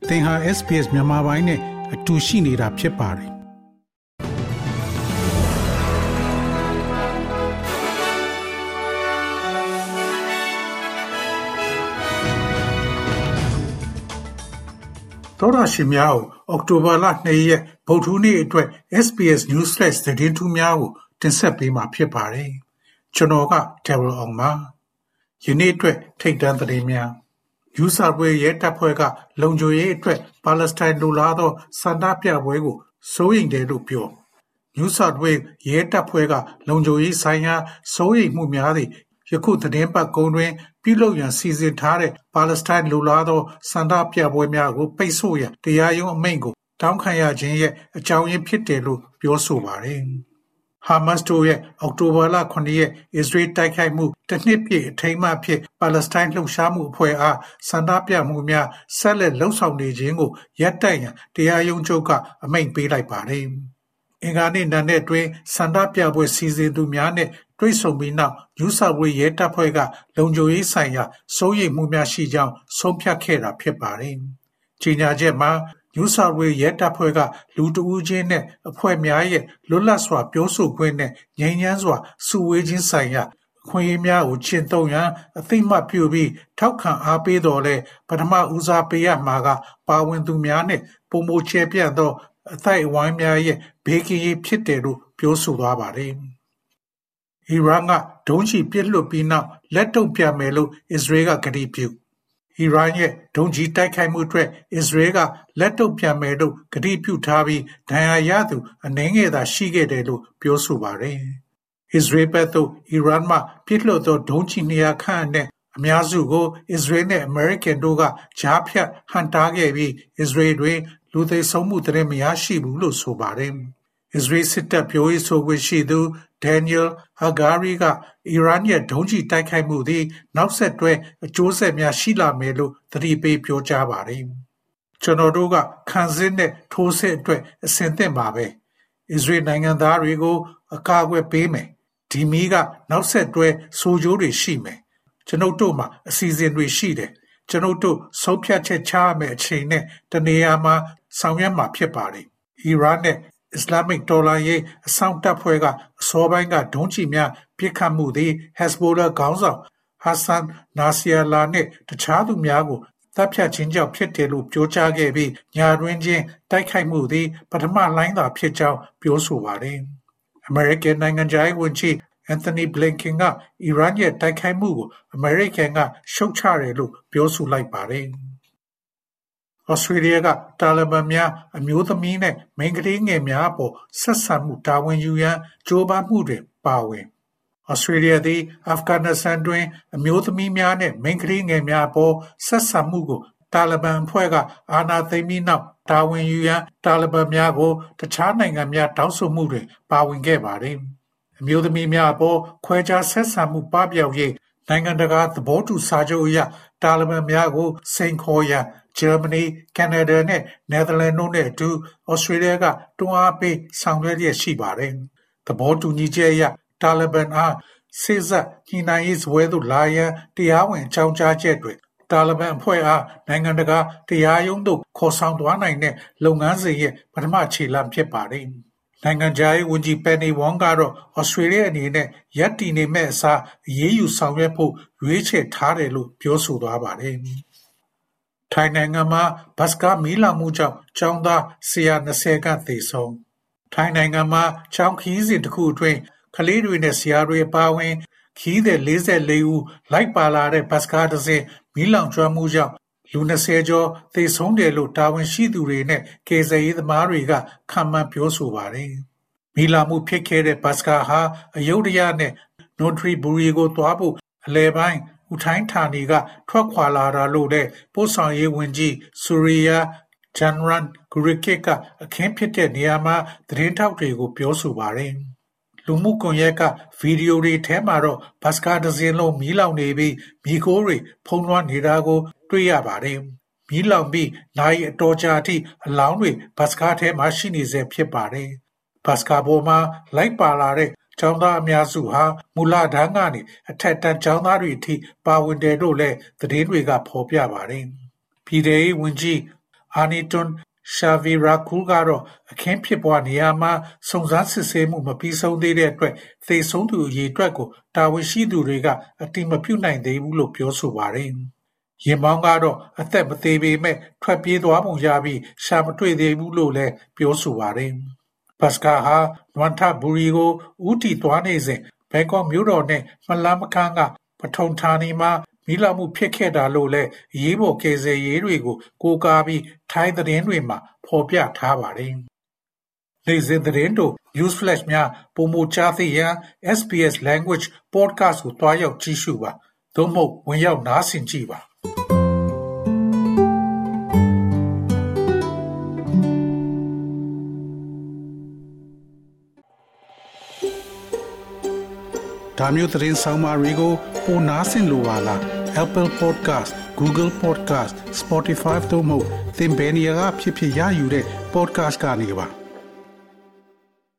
သင်ဟာ SPS မြန်မာပိုင်းနဲ့အတူရှိနေတာဖြစ်ပါတယ်။သောရရှိများကိုအောက်တိုဘာလ2ရက်ဗုဒ္ဓဟူးနေ့အတွက် SPS Newsflash သတင်းထူးများကိုတင်ဆက်ပေးမှာဖြစ်ပါတယ်။ကျွန်တော်က Terrell အောင်ပါ။ယနေ့အတွက်ထိပ်တန်းသတင်းများယူဆပွဲရဲတပ်ဖွဲ့ကလုံခြုံရေးအတွက်ပါလက်စတိုင်းလူလာသောဆန္ဒပြပွဲကိုစိုးရိမ်တယ်လို့ပြောယူဆပွဲရဲတပ်ဖွဲ့ကလုံခြုံရေးဆိုင်ရာစိုးရိမ်မှုများသည့်ယခုသတင်းပတ်ကုန်းတွင်ပြုလုပ်ရန်စီစဉ်ထားတဲ့ပါလက်စတိုင်းလူလာသောဆန္ဒပြပွဲများကိုပိတ်ဆို့ရန်တရားရုံးအမိန့်ကိုတောင်းခံရခြင်းရဲ့အကြောင်းရင်းဖြစ်တယ်လို့ပြောဆိုပါတယ်။ဟာမတ်စ်တို့ရဲ့အောက်တိုဘာလ9ရက်အစ္စရေးတိုက်ခိုက်မှုတစ်နှစ်ပြည့်အထိမ်းအမှတ်ဖြစ်ပါလက်စတိုင်းလှုပ်ရှားမှုအဖွဲ့အားဆန္ဒပြမှုများဆက်လက်လှုပ်ဆောင်နေခြင်းကိုရပ်တန့်ရန်တရားရုံးချုပ်ကအမိန့်ပေးလိုက်ပါတယ်။အင်္ဂါနေ့နံနက်တွင်ဆန္ဒပြပွဲစီစဉ်သူများနဲ့တွေ့ဆုံပြီးနောက်ယူဆပွဲရဲတပ်ဖွဲ့ကလုံခြုံရေးဆိုင်ရာစိုးရိမ်မှုများရှိကြောင်းဆုံးဖြတ်ခဲ့တာဖြစ်ပါတယ်။ကြေညာချက်မှာယူဆပွဲရဲတပ်ဖွဲ့ကလူတဦးချင်းနဲ့အဖွဲ့များရဲ့လွတ်လပ်စွာပြောဆိုခွင့်နဲ့ငြိမ်းချမ်းစွာစုဝေးခြင်းဆိုင်ရာအခွင့်အရေးများကိုကျင့်သုံးရန်အသိမှတ်ပြုပြီးထောက်ခံအားပေးတော်လဲပထမဦးစားပေးရမှာကပါဝင်သူများနဲ့ပုံမချေပြန့်သောအသိအဝိုင်းများရဲ့ဘေးကင်းရေးဖြစ်တယ်လို့ပြောဆိုသွားပါတယ်။အီရန်ကဒုံးကျည်ပစ်လွှတ်ပြီးနောက်လက်တုံ့ပြန်မယ်လို့အစ္စရေးကကတိပြုအီရန်ရဲ့ဒုံးကျည်တိုက်ခိုက်မှုအတွက်အစ္စရေးကလက်တုံ့ပြန်မယ်လို့ကတိပြုထားပြီးဒဏ်ရာရသူအနည်းငယ်သာရှိခဲ့တယ်လို့ပြောဆိုပါတယ်။အစ္စရေးဘက်သို့အီရန်မှပစ်လွှတ်သောဒုံးကျည်200ခန့်နဲ့အများစုကိုအစ္စရေးနဲ့အမေရိကန်တို့ကကြားဖြတ်ဟန်တားခဲ့ပြီးအစ္စရေးတွင်လူသေဆုံးမှုသတင်းမရရှိဘူးလို့ဆိုပါတယ်။အစ္စရေးစစ်တပ်ပြောရေးဆိုခွင့်ရှိသူဒန်နီယယ်ဟာဂါရီကအီရန်ရဲ့ဒုံးကျည်တိုက်ခိုက်မှုသည်နောက်ဆက်တွဲအကျိုးဆက်များရှိလာမယ်လို့သတိပေးပြောကြားပါတယ်။ကျွန်တော်တို့ကခံစစ်နဲ့ထိုးစစ်အတွက်အဆင်သင့်ပါပဲ။အစ္စရေးနိုင်ငံသားတွေကိုအကာအကွယ်ပေးမယ်။ဒီမီးကနောက်ဆက်တွဲဆိုးကျိုးတွေရှိမယ်။ကျွန်ုပ်တို့မှာအစီအစဉ်တွေရှိတယ်။ကျွန်ုပ်တို့ဆုံးဖြတ်ချက်ချရမယ့်အချိန်နဲ့တနေရာမှာဆောင်ရွက်မှာဖြစ်ပါတယ်။အီရန်နဲ့အစ္စလာမစ်တော်လှန်ရေးအစောင့်တပ်ဖွဲ့ကအစောပိုင်းကဒုံးကျည်များပစ်ခတ်မှုသည်ဟက်ဇ်ဘိုလာခေါင်းဆောင်ဟာဆန်နာစီယာလာနှင့်တခြားသူများကိုတပ်ဖြတ်ခြင်းကြောင့်ဖြစ်တယ်လို့ပြောကြားခဲ့ပြီးညာတွင်ချင်းတိုက်ခိုက်မှုသည်ပထမလိုင်းသာဖြစ်ကြောင်းပြောဆိုပါတယ်။အမေရိကန်နိုင်ငံခြားရေးဝန်ကြီးအန်သိုနီဘလင်ကန်ကအီရန်ရဲ့တိုက်ခိုက်မှုကိုအမေရိကန်ကရှုတ်ချတယ်လို့ပြောဆိုလိုက်ပါတယ်။ဩစတြေးလျကတာလီဘန်များအမျိုးသမီးနဲ့မိန်းကလေးငယ်များအပေါ်ဆက်ဆံမှုတာဝန်ယူရန်ကြိုးပမ်းမှုတွေပါဝင်ဩစတြေးလျသည်အာဖဂန်နစ္စတန်တွင်အမျိုးသမီးများနဲ့မိန်းကလေးငယ်များအပေါ်ဆက်ဆံမှုကိုတာလီဘန်အဖွဲ့ကအာဏာသိမ်းပြီးနောက်တာဝန်ယူရန်တာလီဘန်များကိုတခြားနိုင်ငံများတောင်းဆိုမှုတွေပါဝင်ခဲ့ပါတယ်။အမျိုးသမီးများအပေါ်ခွဲခြားဆက်ဆံမှုပပျောက်ရေးနိုင်ငံတကာသဘောတူစာချုပ်အရတာလီဘန်များကိုစိန်ခေါ်ရန်ဂျာမနီ၊ကနေဒါနဲ့နယ်သာလန်တို့နဲ့အတူဩစတြေးလျကတွန်းအားပေးဆောင်ရွက်ရရှိပါတယ်။သဘောတူညီချက်အရတာလီဘန်အားစေ့စပ်ညှိနှိုင်းရေးစပွဲသို့လာရန်တရားဝင်အကြောင်းကြားချက်တွေတာလီဘန်အဖွဲ့အားနိုင်ငံတကာတရားရုံးသို့ခေါ်ဆောင်သွားနိုင်တဲ့လုပ်ငန်းစဉ်ရဲ့ပထမခြေလှမ်းဖြစ်ပါတယ်။နိုင်ငံခြားရေးဝန်ကြီးပန်နီဝမ်ကတော့ဩစတြေးလျအနေနဲ့ရပ်တည်နေမဲ့အစားအရေးယူဆောင်ရွက်ဖို့ရွေးချယ်ထားတယ်လို့ပြောဆိုသွားပါတယ်။ထိုင်းနိုင်ငံမှာဘတ်စကားမီးလောင်မှုကြောင့်ကျောင်းသား120ခန့်သေဆုံးထိုင်းနိုင်ငံမှာကျောင်းခီးစဉ်တစ်ခုအတွင်းကလေးတွေနဲ့ဆရာတွေအပါအဝင်ခီးသည်44ဦးလိုက်ပါလာတဲ့ဘတ်စကားတစ်စင်းမီးလောင်ကျွမ်းမှုကြောင့်လူ20ကျော်သေဆုံးတယ်လို့တာဝန်ရှိသူတွေနဲ့ကယ်ဆယ်ရေးသမားတွေကခန့်မှန်းပြောဆိုပါတယ်။မီးလောင်မှုဖြစ်ခဲ့တဲ့ဘတ်စကားဟာအယုဒ္ဓယနဲ့နိုထရီဘူရီကိုသွားဖို့အလဲပိုင်းဦးထိုင်းဌာနီကထွက်ခွာလာတာလို့လည်းပို့ဆောင်ရေးဝန်ကြီးဆူရီယာဂျန်ရန်ဂူရစ်ကစ်ကအခင်းဖြစ်တဲ့နေရာမှာသတင်းထောက်တွေကိုပြောဆိုပါတယ်။လူမှုကွန်ရက်ကဗီဒီယိုတွေထဲမှာတော့ဘတ်စကားတစ်စင်းလုံးမီးလောင်နေပြီးမီးခိုးတွေဖုံးလွှမ်းနေတာကိုတွေ့ရပါတယ်။မီးလောင်ပြီးနိုင်အတော်ကြာအထိအလောင်းတွေဘတ်စကားထဲမှာရှိနေစေဖြစ်ပါတယ်။ဘတ်စကားပေါ်မှာလိုက်ပါလာတဲ့ကျောင်းသားအများစုဟာမူလတန်းကနေအထက်တန်းကျောင်းသားတွေအထိပါဝင်တယ်လို့လည်းသတင်းတွေကဖော်ပြပါတယ်။ပြည်ထောင်စုဝန်ကြီးအာနီတွန်ရှာဗီရာကူကတော့အခင်းဖြစ်ပွားနေရာမှာစုံစမ်းစစ်ဆေးမှုမပြီးဆုံးသေးတဲ့အတွက်သေဆုံးသူအရေအတွက်ကိုတာဝန်ရှိသူတွေကအတိမပြုနိုင်သေးဘူးလို့ပြောဆိုပါတယ်။ရင်မောင်းကတော့အသက်မသေးပေမဲ့ထွက်ပြေးသွားပုံရပြီးရှာမတွေ့သေးဘူးလို့လည်းပြောဆိုပါတယ်။ဘတ်စကာဟာနွမ်ထဘူရီကိုဦးတည်သွားနေစဉ်ဘန်ကောက်မြို့တော်နဲ့မလန်းမကန်းကပထုံဌာနီမှာမီးလောင်မှုဖြစ်ခဲ့တာလို့လည်းအရေးပေါ်ကယ်ဆယ်ရေးတွေကိုကိုးကားပြီးထိုင်းသတင်းတွေမှာဖော်ပြထားပါတယ်။နေ့စဉ်သတင်းတို့ News Flash များပုံမကြားသိရန် SBS Language Podcast ကိုတွားရောက်ကြည့်ရှုပါသို့မဟုတ်ဝင်ရောက်နားဆင်ကြည့်ပါဒါမျိုးသတင်းဆောင်မတွေကိုပိုနားဆင်လိုပါလား Apple Podcast Google Podcast Spotify တို့မှာသင်ပင်ရာဖြစ်ဖြစ်ရယူတဲ့ podcast ကနေပါ